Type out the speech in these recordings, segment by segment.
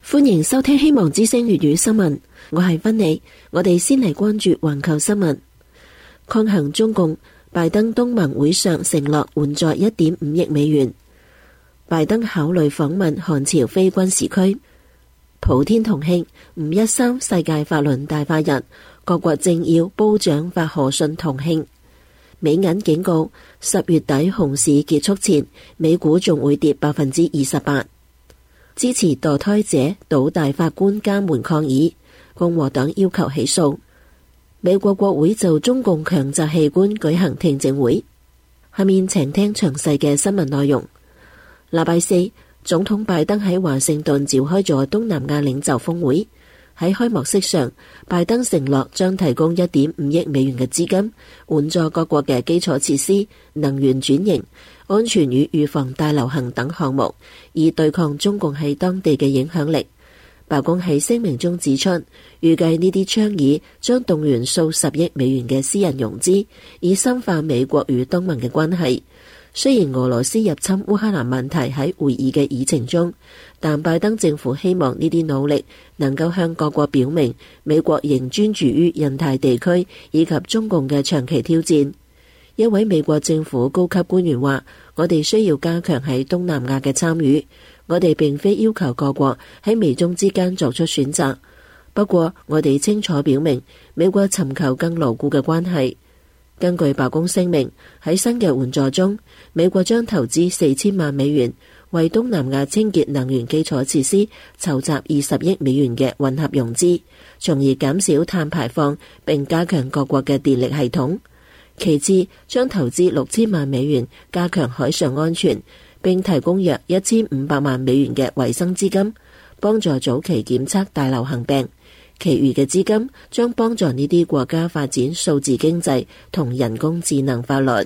歡迎收聽希望之聲粵語新聞，我係芬妮。我哋先嚟關注環球新聞。抗衡中共，拜登東盟會上承諾援助 1.5 億美元。拜登考慮訪問韓朝非軍事區。普天同慶513世界法輪大法日，各國政要褒獎發賀信同慶。美銀警告10月底熊市結束前，美股仲會跌28%。支持墮胎者倒大法官監門抗議，共和黨要求起訴。美國國會就中共強摘器官舉行聽證會。下面請聽詳細嘅新聞內容。禮拜四，總統拜登喺華盛頓召開咗東南亞領袖峰會。喺開幕式上，拜登承諾將提供 1.5 億美元嘅資金，援助各國嘅基礎設施、能源轉型、安全與預防大流行等項目，以對抗中共喺當地嘅影響力。白宮喺聲明中指出，預計呢啲倡議將動員數十億美元嘅私人融資，以深化美國與東盟嘅關係。雖然俄羅斯入侵烏克蘭問題喺會議嘅議程中，但拜登政府希望呢啲努力能夠向各國表明，美國仍專注於印太地區以及中共嘅長期挑戰。一位美國政府高級官員話：我哋需要加強喺東南亞嘅參與，我哋並非要求各國喺美中之間作出選擇，不過我哋清楚表明，美國尋求更牢固嘅關係。根據白宮聲明，喺新嘅援助中，美國將投資4000萬美元，為東南亞清潔能源基礎設施籌集20億美元嘅混合融資，從而減少碳排放並加強各國嘅電力系統。其次，將投資6000萬美元加強海上安全，並提供約1500萬美元嘅衛生資金，幫助早期檢測大流行病。其餘嘅資金將幫助呢啲國家發展數字經濟同人工智能法律。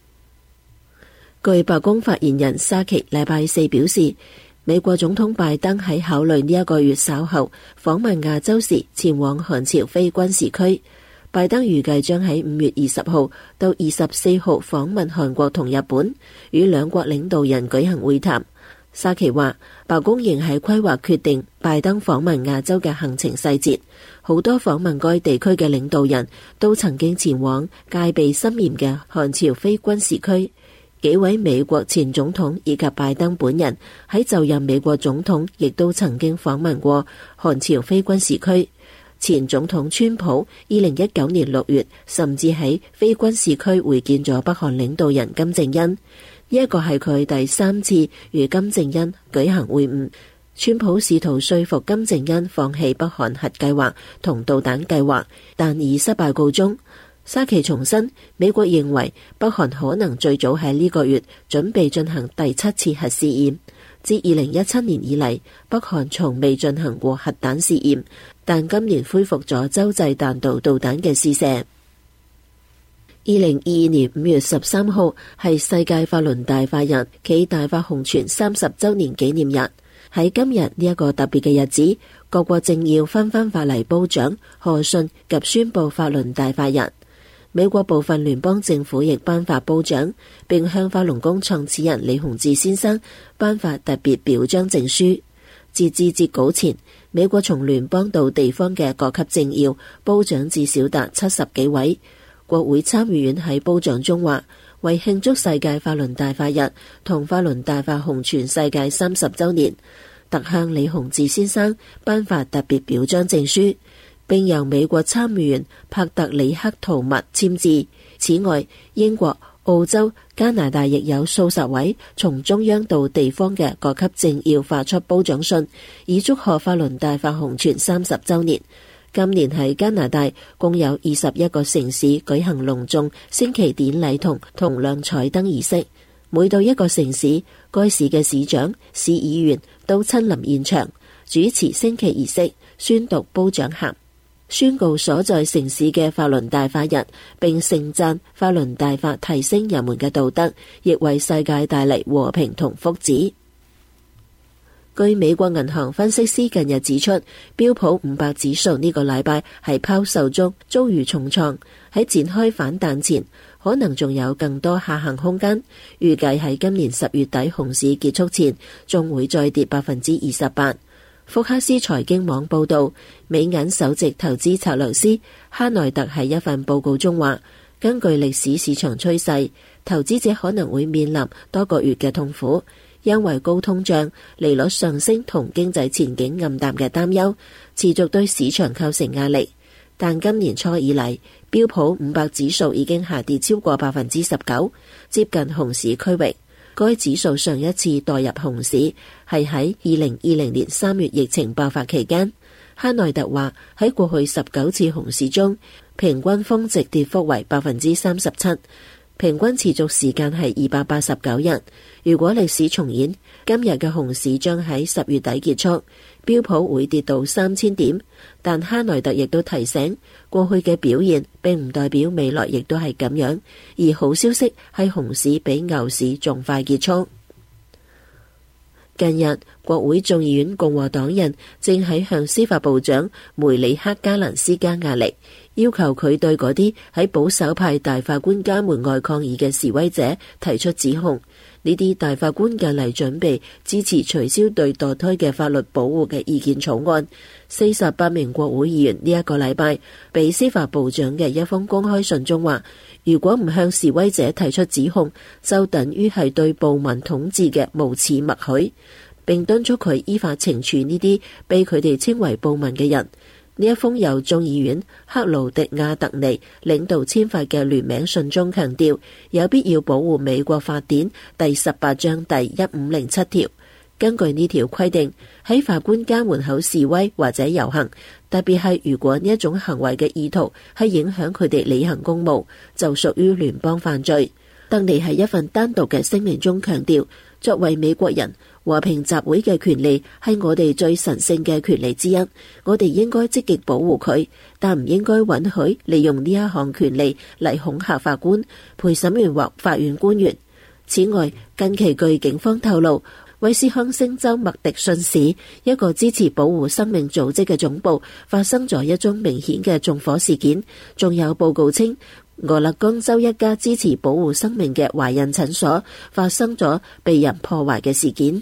據白宮發言人沙奇禮拜四表示，美國總統拜登喺考慮呢一個月稍後訪問亞洲時，前往韓朝非軍事區。拜登預計將喺5月20號到24號訪問韓國同日本，與兩國領導人舉行會談。沙奇話，白宮仍喺規劃決定拜登訪問亞洲嘅行程細節。好多訪問該地區嘅領導人都曾經前往戒備森嚴嘅韓朝非軍事區。幾位美國前總統以及拜登本人喺就任美國總統亦都曾經訪問過韓朝非軍事區。前總統川普2019年6月甚至喺非軍事區會見咗北韓領導人金正恩。呢一個係佢第3次與金正恩舉行會晤。川普試圖說服金正恩放棄北韓核計劃同導彈計劃，但以失敗告終。沙奇重申，美國認為北韓可能最早喺呢個月準備進行第7次核試驗。自2017年以嚟，北韓從未進行過核彈試驗，但今年恢復咗洲際彈道導彈嘅試射。2022年5月13號係世界法輪大法日暨大法洪泉30周年紀念日。喺今日呢一個特別嘅日子，各國政要紛紛發嚟褒獎、賀信及宣布法輪大法日。美國部分聯邦政府亦頒發褒獎，並向法輪功創始人李洪志先生頒發特別表彰證書。截至截稿前，美國從聯邦到地方嘅各級政要褒獎至少達70幾位。國會參議院喺褒獎中話，為慶祝世界法輪大法日同法輪大法洪傳世界30周年，特向李洪志先生頒發特別表彰證書，並由美國參議員帕特里克圖密簽字。此外，英國、澳洲、加拿大亦有數十位從中央到地方嘅各級政要發出褒獎信，以祝賀法輪大法洪傳30周年。今年喺加拿大共有21個城市舉行隆重升旗典禮同銅亮彩燈儀式，每到一個城市，該市嘅市長、市議員都親臨現場主持升旗儀式，宣讀褒獎函，宣告所在城市嘅法輪大法日，並盛讚法輪大法提升人們嘅道德，亦為世界帶嚟和平同福祉。據美國銀行分析師近日指出，標普500指數呢個禮拜喺拋售中遭遇重創，喺展開反彈前，可能仲有更多下行空間。預計喺今年10月底熊市結束前，仲會再跌28%。 福克斯財經網報道，美銀首席投資策略師哈內特喺一份報告中話，根據歷史市場趨勢，投資者可能會面臨多個月嘅痛苦，因為高通脹、利率上升同經濟前景暗淡嘅擔憂持續對市場構成壓力。但今年初以嚟，標普500指數已經下跌超過19%，接近熊市區域。該指數上一次墮入熊市係喺2020年3月疫情爆發期間。哈內特話，喺過去19次熊市中，平均峰值跌幅為37%，平均持續時間係289日。如果歷史重演，今日嘅熊市將喺10月底結束，標普會跌到3000點。但哈內特亦都提醒，過去嘅表現並唔代表未來亦都係咁樣，而好消息係熊市比牛市仲快結束。近日，國會眾議院共和黨人正喺向司法部長梅里克加蘭施加壓力，要求佢對嗰啲喺保守派大法官家門外抗議嘅示威者提出指控。呢啲大法官近嚟準備支持取消對墮胎嘅法律保護嘅意見草案。48名國會議員呢一個禮拜俾司法部長嘅一封公開信中話，如果唔向示威者提出指控，就等於係對暴民統治嘅無恥默許，並敦促佢依法懲處呢啲被佢哋稱為暴民嘅人。呢一封由眾議院克勞迪亞特尼領導簽發嘅聯名信中強調，有必要保護美國法典第18章第1507條。根據呢條規定，喺法官家門口示威或者遊行，特別係如果呢一種行為嘅意圖係影響佢哋履行公務，就屬於聯邦犯罪。特尼喺一份單獨嘅聲明中強調，作為美國人，和平集會嘅權利係我哋最神聖嘅權利之一，我哋應該積極保護佢，但唔應該允許利用呢一項權利嚟恐嚇法官、陪審員或法院官員。此外，近期據警方透露，威斯康星州麥迪遜市一個支持保護生命組織嘅總部發生咗一宗明顯嘅縱火事件，仲有報告稱，俄勒岡州一家支持保護生命嘅懷孕診所發生咗被人破壞嘅事件。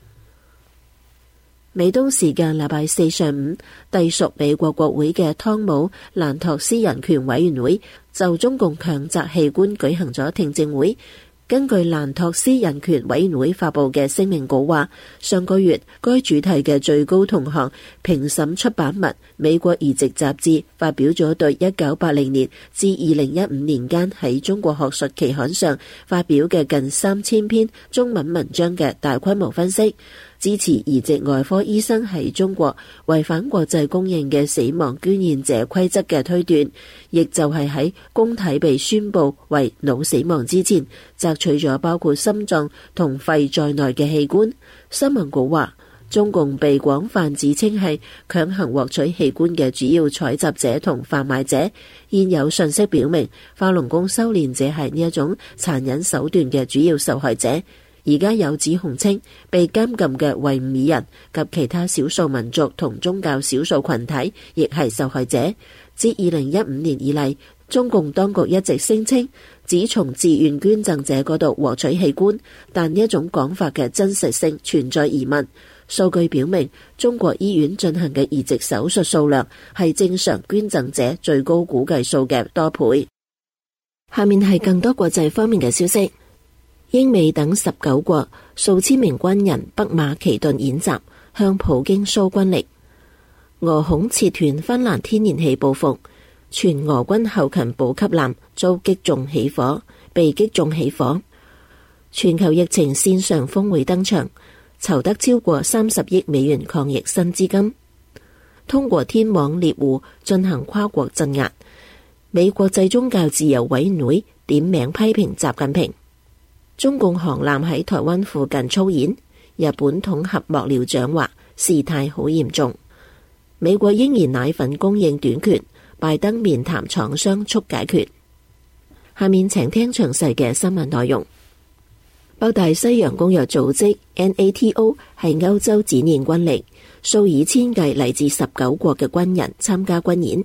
美東時間禮拜四上午，隸屬美國國會嘅湯姆蘭托斯人權委員會就中共強摘器官舉行咗聽證會。根據蘭托斯人權委員會發佈嘅聲明稿話，上個月該主題嘅最高銅項評審出版物《美國移植雜誌》發表咗對1980年至2015年間喺中國學術期刊上發表嘅近3000篇中文文章嘅大規模分析，支持移植外科醫生喺中國違反國際公認嘅死亡捐獻者規則嘅推斷，亦就係喺公體被宣佈為腦死亡之前，摘取咗包括心臟同肺在內嘅器官。新聞稿話，中共被廣泛指稱係強行獲取器官嘅主要採集者同販賣者。現有信息表明，法輪功修煉者係呢一種殘忍手段嘅主要受害者。而家有指控稱，被監禁嘅維吾爾人及其他少數民族同宗教少數群體亦係受害者。自2015年以嚟，中共當局一直聲稱只從自願捐贈者嗰度獲取器官，但呢一種講法嘅真實性存在疑問。數據表明，中國醫院進行嘅移植手術數量係正常捐贈者最高估計數嘅多倍。下面係更多國際方面嘅消息。英美等19國數千名軍人北馬其頓演習，向普京 show 軍力。俄恐切斷芬蘭天然氣報復，全俄軍後勤補給艦遭擊中起火，被擊中起火。全球疫情線上峰會登場，籌得超過30億美元抗疫新資金。通過天網獵戶進行跨國鎮壓。美國際宗教自由委員會點名批評習近平。中共航艦喺台灣附近操演，日本統合幕僚長話事態好嚴重。美國嬰兒奶粉供應短缺，拜登面談廠商促解決。下面請聽詳細嘅新聞內容。北大西洋公約組織 NATO 係歐洲展現軍力，數以千計嚟自19國嘅軍人參加軍演。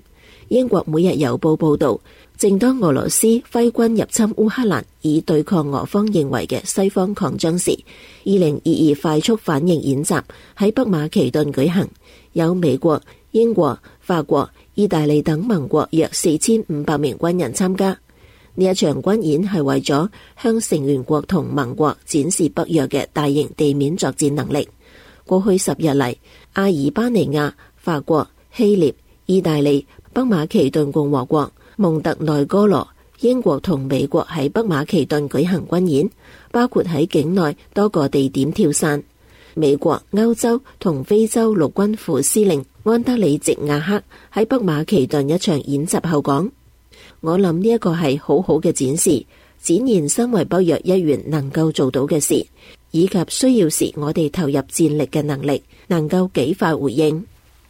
英國每日郵報報道，正當俄羅斯揮軍入侵烏克蘭以對抗俄方認為嘅西方擴張時，2022快速反應演習喺北馬其頓舉行，有美國、英國、法國、意大利等盟國約4500名軍人參加。呢一場軍演係為咗向成員國同盟國展示北約嘅大型地面作戰能力。過去10日嚟，阿爾巴尼亞、法國、希臘、意大利、北馬其頓共和國、蒙特內哥羅、英國同美國喺北馬其頓舉行軍演，包括喺境內多個地點跳傘。美國、歐洲同非洲陸軍副司令安德里席亞克喺北馬其頓一場演習後講：我諗呢一個係好好嘅展示，展現身為北約一員能夠做到嘅事，以及需要時我哋投入戰力嘅能力，能夠幾快回應。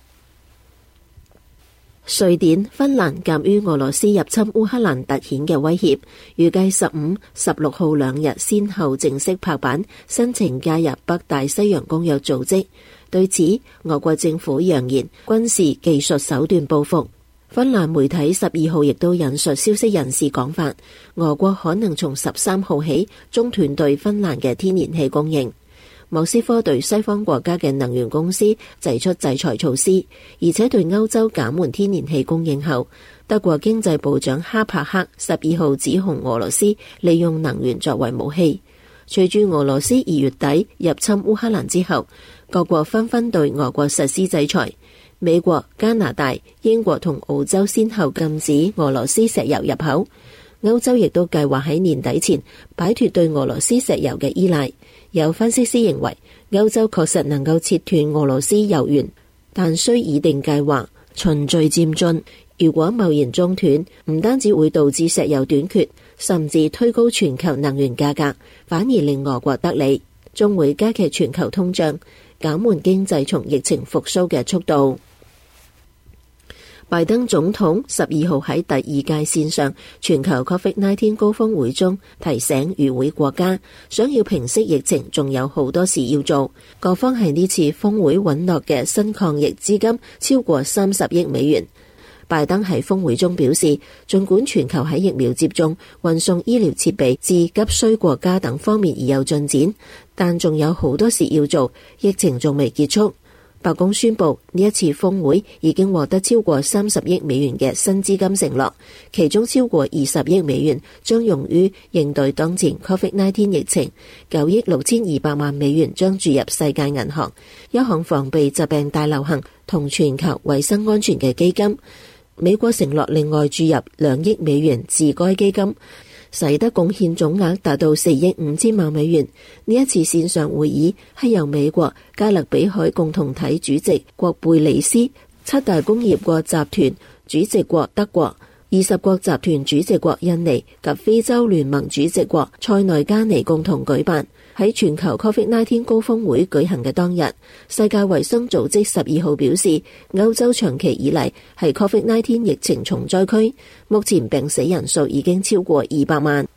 瑞典、芬蘭鑒於俄羅斯入侵烏克蘭凸顯嘅威脅，預計15、16號兩日先後正式拍板申請加入北大西洋公約組織。對此，俄國政府揚言軍事技術手段報復。芬蘭媒體12號亦都引述消息人士講法，俄國可能從13號起中斷對芬蘭嘅天然氣供應。莫斯科對西方國家嘅能源公司祭出制裁措施，而且對歐洲減緩天然氣供應後，德國經濟部長哈柏克12號指控俄羅斯利用能源作為武器。隨住俄羅斯2月底入侵烏克蘭之後，各國紛紛對俄國實施制裁。美國、加拿大、英國同澳洲先後禁止俄羅斯石油入口，歐洲亦都計劃喺年底前擺脫對俄羅斯石油嘅依賴。有分析師認為，歐洲確實能夠切斷俄羅斯油源，但需擬定計劃，循序漸進。如果貿然中斷，唔單止會導致石油短缺，甚至推高全球能源價格，反而令俄國得利，仲會加劇全球通脹，減緩經濟從疫情復甦嘅速度。拜登總統12號喺第2屆線上全球 COVID-19 高峰會中提醒與會國家，想要平息疫情仲有好多事要做。各方喺呢次峰會允諾嘅新抗疫資金超過30億美元。拜登喺峰會中表示，儘管全球喺疫苗接種、運送醫療設備至急需國家等方面已有進展，但仲有好多事要做，疫情仲未結束。白宮宣布呢一次峰會已經獲得超過30億美元嘅新資金承諾，其中超過20億美元將用於應對當前 COVID-19 疫情，9億6200萬美元將注入世界銀行，一項防備疾病大流行同全球衛生安全嘅基金。美國承諾另外注入2億美元至該基金，使得貢獻總額達到4億5千萬美元。呢一次線上會議係由美國、加勒比海共同體主席國貝里斯、7大工業國集團主席國德國、20國集團主席國印尼及非洲聯盟主席國塞內加尼共同舉辦。喺全球 COVID-19 高峰會舉行嘅當日，世界衛生組織12號表示，歐洲長期以嚟係 COVID-19 疫情重災區，目前病死人數已經超過200萬。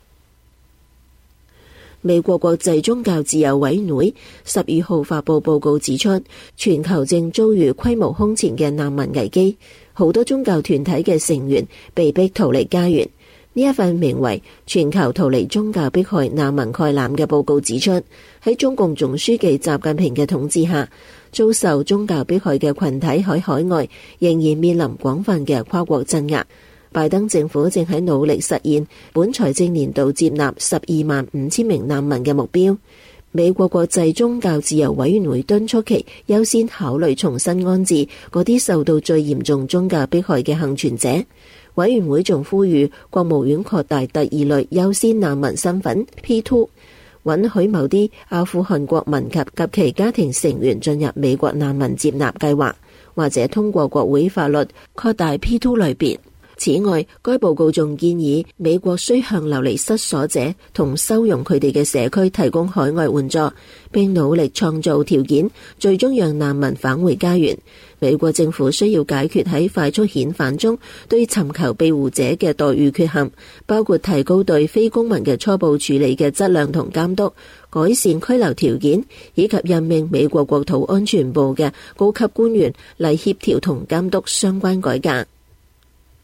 美國國際宗教自由委員會12號發佈報告指出，全球正遭遇規模空前嘅難民危機，好多宗教團體嘅成員被迫逃離家園。呢一份名為《全球逃離宗教迫害難民概覽》嘅報告指出，喺中共總書記習近平嘅統治下，遭受宗教迫害嘅群體喺海外仍然面臨廣泛嘅跨國鎮壓。拜登政府正喺努力實現本財政年度接納125000名難民嘅目標。美國國際宗教自由委員會敦促其優先考慮重新安置嗰啲受到最嚴重宗教迫害嘅幸存者。委員會仲呼籲國務院擴大第2類優先難民身份 P2， 允許某啲阿富汗國民及其家庭成員進入美國難民接納計劃，或者通過國會法律擴大 P2 類別。此外，該報告仲建議美國需向流離失所者同收容佢哋嘅社區提供海外援助，並努力創造條件，最終讓難民返回家園。美國政府需要解決喺快速遣返中對尋求庇護者嘅待遇缺陷，包括提高對非公民嘅初步處理嘅質量同監督，改善拘留條件，以及任命美國國土安全部嘅高級官員嚟協調同監督相關改革。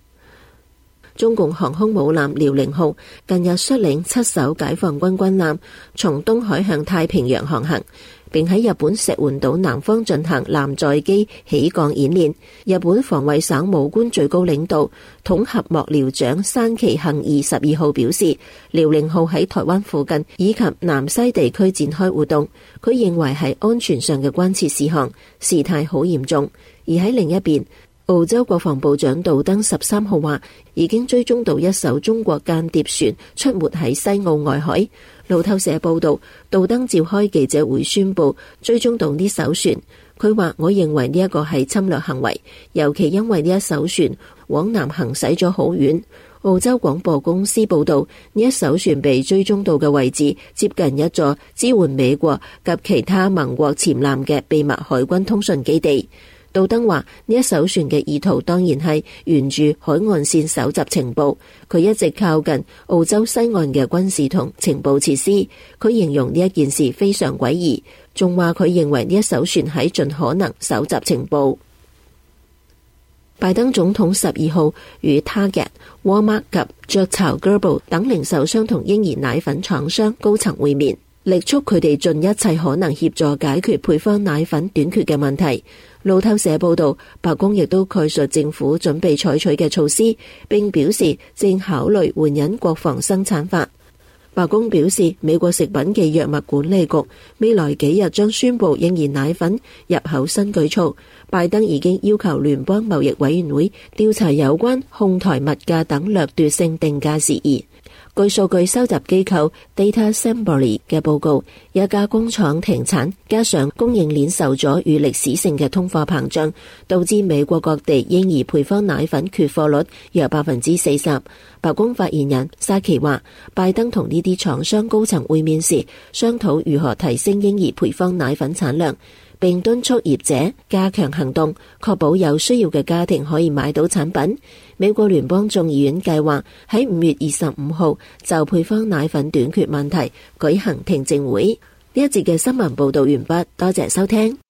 中共航空母艦遼寧號近日率領7艘解放軍軍艦從東海向太平洋航行，並喺日本石垣島南方進行艦載機起降演練。日本防衛省武官最高領導統合幕僚長山崎幸二12號表示，遼寧號喺台灣附近以及南西地區展開活動，佢認為係安全上嘅關切事項，事態好嚴重。而喺另一邊，澳洲國防部長杜登13號話，已經追蹤到一艘中國間諜船出沒喺西澳外海。路透社報道，杜登召開記者會宣布追蹤到呢艘船。佢話：我認為呢一個係侵略行為，尤其因為呢一艘船往南行駛咗好遠。澳洲廣播公司報道，呢一艘船被追蹤到嘅位置接近一座支援美國及其他盟國潛艦嘅秘密海軍通訊基地。杜登話：呢一艘船嘅意圖當然係沿住海岸線搜集情報，佢一直靠近澳洲西岸嘅軍事同情報設施。佢形容呢一件事非常詭異，仲話佢認為呢一艘船喺盡可能搜集情報。拜登總統12號與 Target、Walmart 及雀巢 Gerber 等零售商同嬰兒奶粉廠商高層會面，力促佢哋盡一切可能協助解決配方奶粉短缺嘅問題。路透社報道，白宮亦都概述政府準備採取嘅措施，並表示正考慮援引國防生產法。白宮表示，美國食品暨藥物管理局未來幾日將宣布嬰兒奶粉入口新舉措。拜登已經要求聯邦貿易委員會調查有關哄抬物價等掠奪性定價事宜。據數據收集機構 Data Assembly 嘅報告，一家工廠停產，加上供應鏈受阻與歷史性嘅通貨膨脹，導致美國各地嬰兒配方奶粉缺貨率約 40%。白宮發言人沙奇話，拜登同呢啲廠商高層會面時，商討如何提升嬰兒配方奶粉產量，並敦促業者加強行動，確保有需要嘅家庭可以買到產品。美國聯邦眾議院計劃喺5月25號就配方奶粉短缺問題舉行聽證會。呢一節嘅新聞報道完畢，多謝收聽。